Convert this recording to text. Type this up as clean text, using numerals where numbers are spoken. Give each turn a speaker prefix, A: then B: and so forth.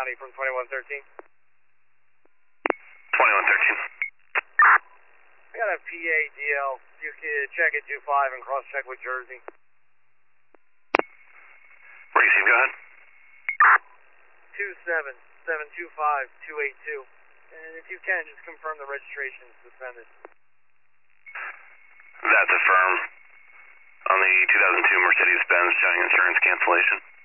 A: County from 2113.
B: 2113.
A: I got a PA DL. You can check at 25 and cross check with Jersey.
B: Receive, go ahead.
A: 27725-282. And if you can, just confirm the registration is suspended.
B: That's affirmed on the 2002 Mercedes-Benz showing insurance cancellation.